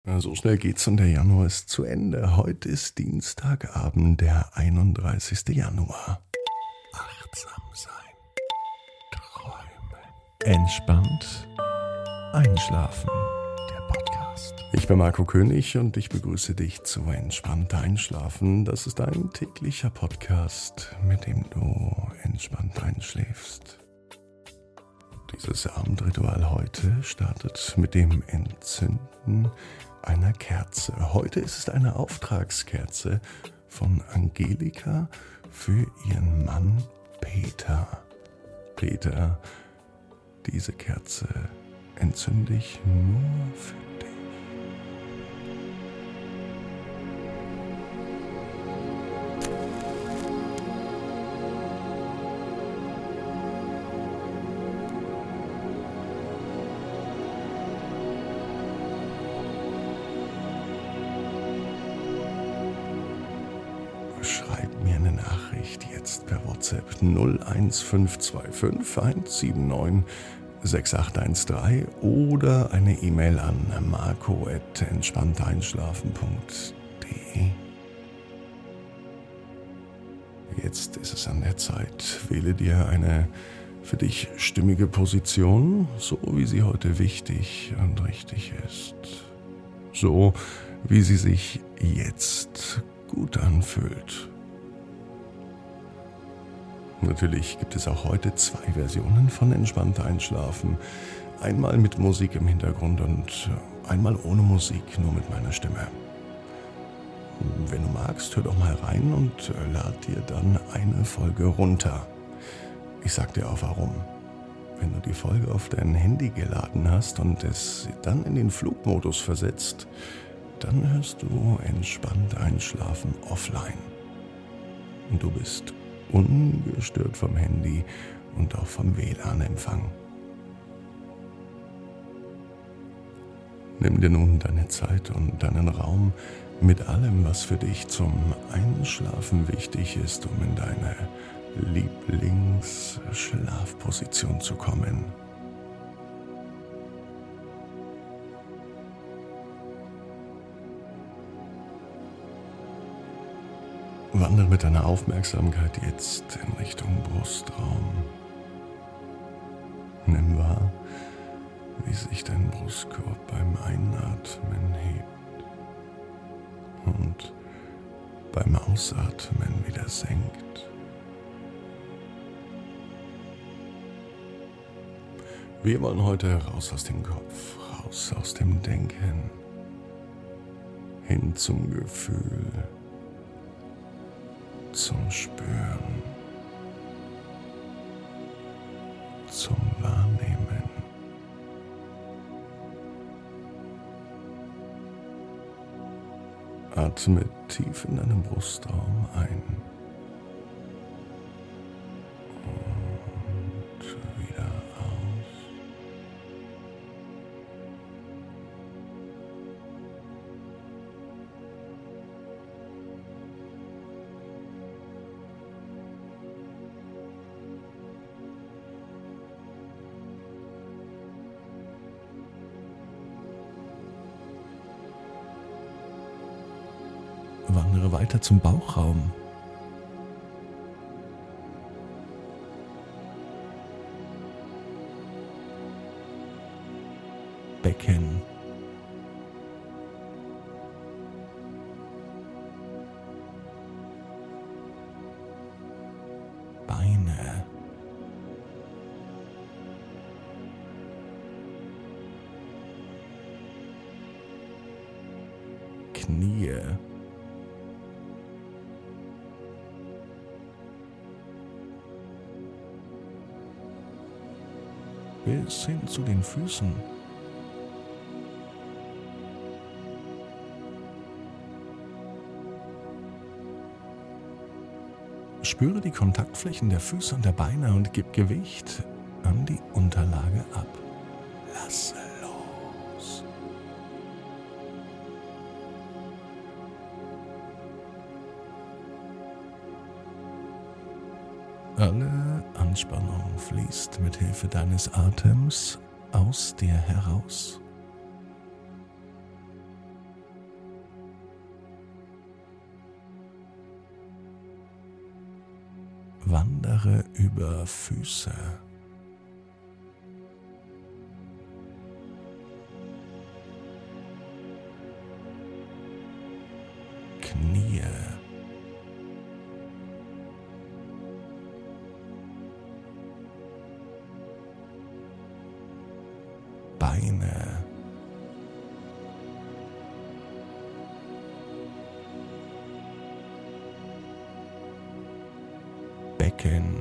So schnell geht's und der Januar ist zu Ende. Heute ist Dienstagabend, der 31. Januar. Achtsam sein. Träumen. Entspannt. Einschlafen. Der Podcast. Ich bin Marco König und ich begrüße dich zu Entspannt Einschlafen. Das ist ein täglicher Podcast, mit dem du entspannt einschläfst. Dieses Abendritual heute startet mit dem Entzünden einer Kerze. Heute ist es eine Auftragskerze von Angelika für ihren Mann Peter. Peter, diese Kerze entzünde ich nur für dich. Schreib mir eine Nachricht jetzt per WhatsApp 01525 179 6813 oder eine E-Mail an marco@entspannteinschlafen.de. Jetzt ist es an der Zeit. Wähle dir eine für dich stimmige Position, so wie sie heute wichtig und richtig ist. So wie sie sich jetzt gut anfühlt. Natürlich gibt es auch heute zwei Versionen von Entspannt Einschlafen. Einmal mit Musik im Hintergrund und einmal ohne Musik, nur mit meiner Stimme. Wenn du magst, hör doch mal rein und lad dir dann eine Folge runter. Ich sag dir auch warum. Wenn du die Folge auf dein Handy geladen hast und es dann in den Flugmodus versetzt, dann hörst du Entspannt Einschlafen offline. Und du bist ungestört vom Handy und auch vom WLAN-Empfang. Nimm dir nun deine Zeit und deinen Raum mit allem, was für dich zum Einschlafen wichtig ist, um in deine Lieblingsschlafposition zu kommen. Wandere mit deiner Aufmerksamkeit jetzt in Richtung Brustraum. Nimm wahr, wie sich dein Brustkorb beim Einatmen hebt und beim Ausatmen wieder senkt. Wir wollen heute raus aus dem Kopf, raus aus dem Denken, hin zum Gefühl, zum Spüren, zum Wahrnehmen. Atme tief in deinen Brustraum ein und wieder aus. Wandere weiter zum Bauchraum. Becken. Beine. Knie. Bis hin zu den Füßen. Spüre die Kontaktflächen der Füße und der Beine und gib Gewicht an die Unterlage ab. Lasse los. Alle Anspannung fließt mit Hilfe deines Atems aus dir heraus. Wandere über Füße, Knie, Beine, Becken,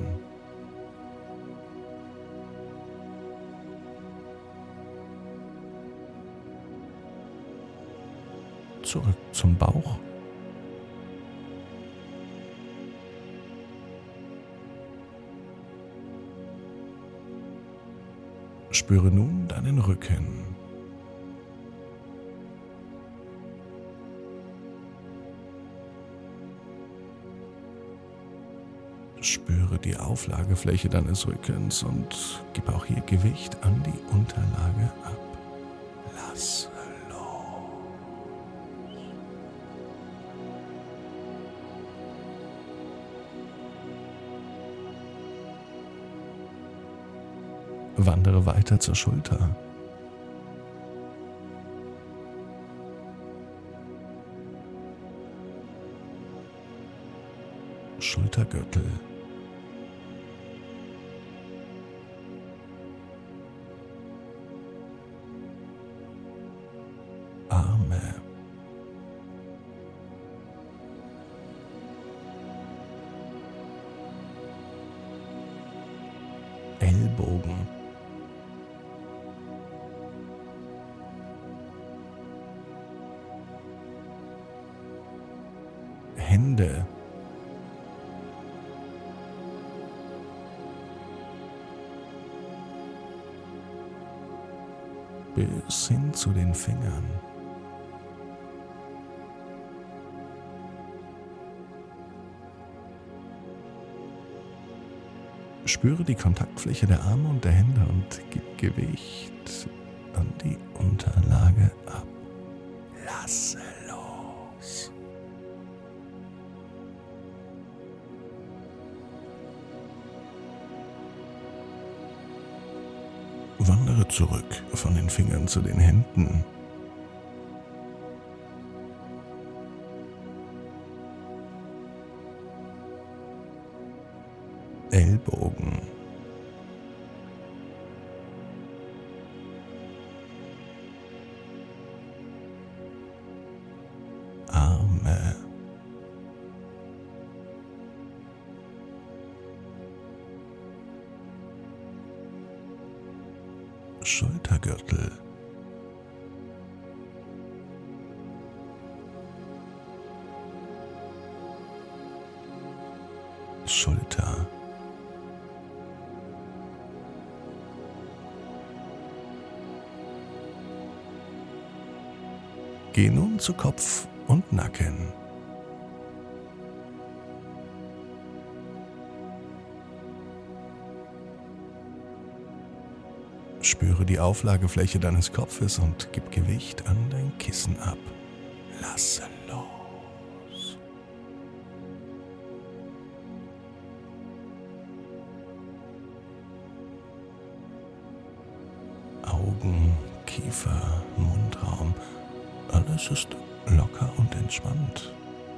zurück zum Bauch, spüre nun deinen Rücken. Spüre die Auflagefläche deines Rückens und gib auch hier Gewicht an die Unterlage ab. Lass los. Wandere weiter zur Schulter. Schultergürtel. Arme. Ellbogen. Hände. Bis hin zu den Fingern. Spüre die Kontaktfläche der Arme und der Hände und gib Gewicht an die Unterlage ab. Lasse los. Wandere zurück von den Fingern zu den Händen. Ellbogen. Arme. Schultergürtel. Schulter. Geh nun zu Kopf und Nacken. Spüre die Auflagefläche deines Kopfes und gib Gewicht an dein Kissen ab. Lasse los. Augen, Kiefer, Mundraum, alles ist locker und entspannt.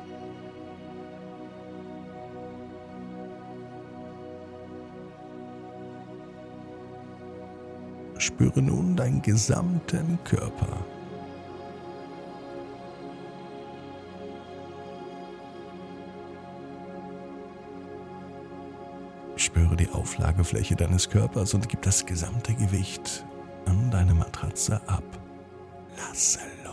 Spüre nun deinen gesamten Körper. Spüre die Auflagefläche deines Körpers und gib das gesamte Gewicht an deine Matratze ab. Lasse los.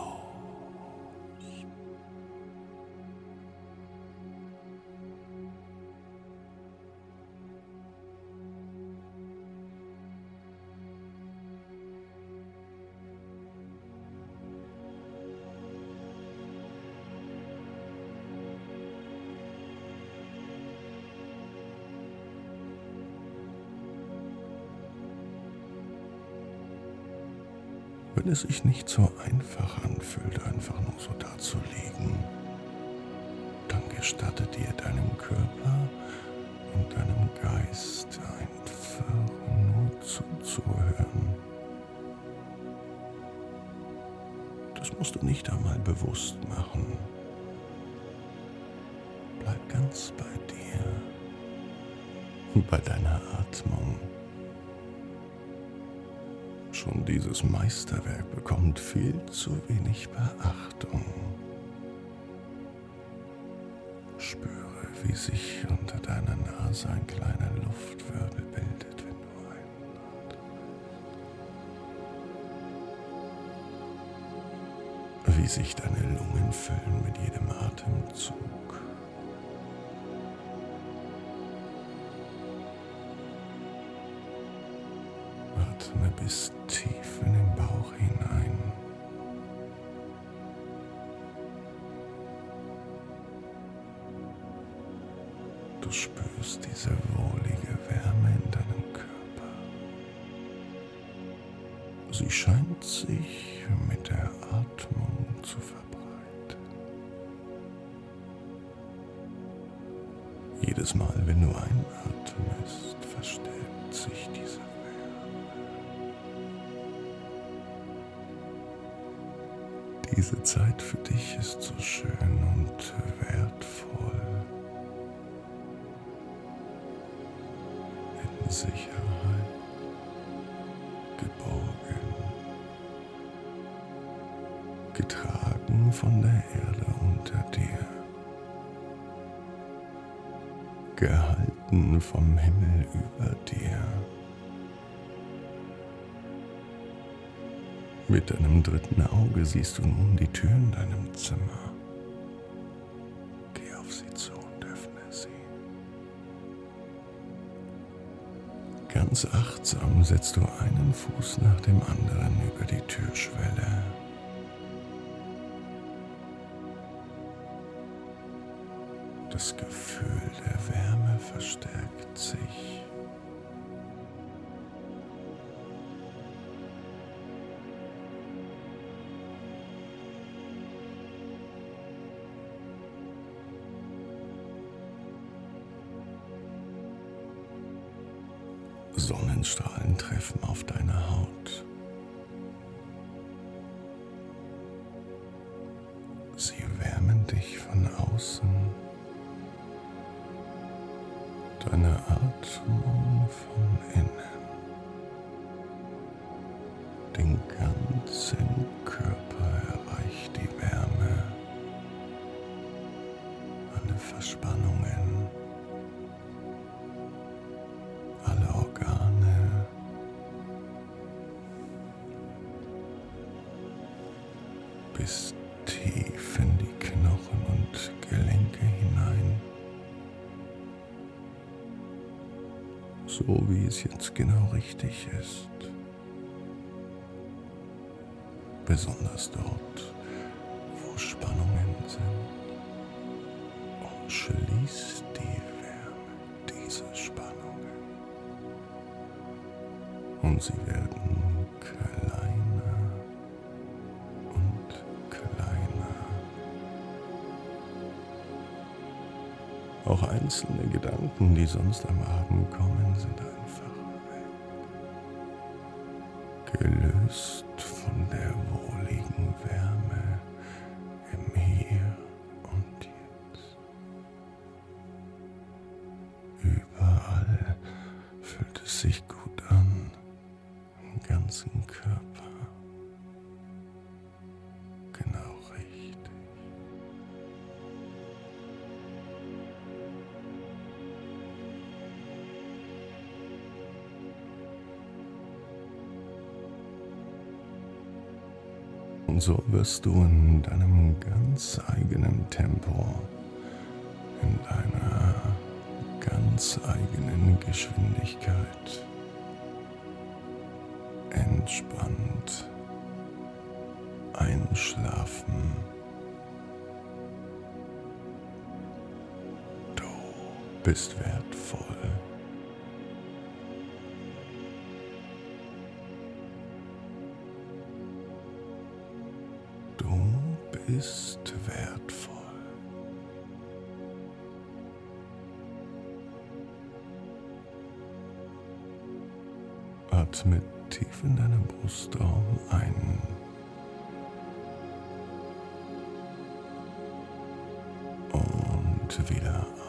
Wenn es sich nicht so einfach anfühlt, einfach nur so dazulegen, dann gestatte dir deinem Körper und deinem musst du nicht einmal bewusst machen. Bleib ganz bei dir, bei deiner Atmung. Schon dieses Meisterwerk bekommt viel zu wenig Beachtung. Spüre, wie sich unter deiner Nase ein kleiner Luftwirbel bildet, wenn du einatmest. Wie sich deine Lungen füllen mit jedem Atemzug. Atme bis tief in den Bauch hinein. Du spürst diese wohlige Wärme in deinem Körper. Sie scheint sich mit der Atmung zu verbreiten. Jedes Mal, wenn du einatmest, verstärkt sich diese Wärme. Diese Zeit für dich ist so schön und wertvoll. In Sicherheit, geborgen, getragen von der Erde unter dir, gehalten vom Himmel über dir. Mit deinem dritten Auge siehst du nun die Tür in deinem Zimmer. Geh auf sie zu und öffne sie. Ganz achtsam setzt du einen Fuß nach dem anderen über die Türschwelle. Das Gefühl der Wärme verstärkt sich. Sonnenstrahlen treffen auf deine Haut. Sie wärmen dich von außen. Deine Atmung von innen. Den ganzen Körper erreicht die Wärme. Alle Verspannungen. Alle Organe, bis tief in die Knochen und Gelenke hinein, so wie es jetzt genau richtig ist, besonders dort, wo Spannungen sind, und schließt die Wärme dieser Spannungen. Und sie werden kleiner und kleiner. Auch einzelne Gedanken, die sonst am Abend kommen, sind einfach weg. Gelöst von der wohligen Wärme im Hier und Jetzt. Überall fühlt es sich gut an. Ganzen Körper. Genau richtig. Und so wirst du in deinem ganz eigenen Tempo, in deiner ganz eigenen Geschwindigkeit entspannt einschlafen. Du bist wertvoll. Du bist wertvoll. Atme tief in deinem Brustraum ein bald wieder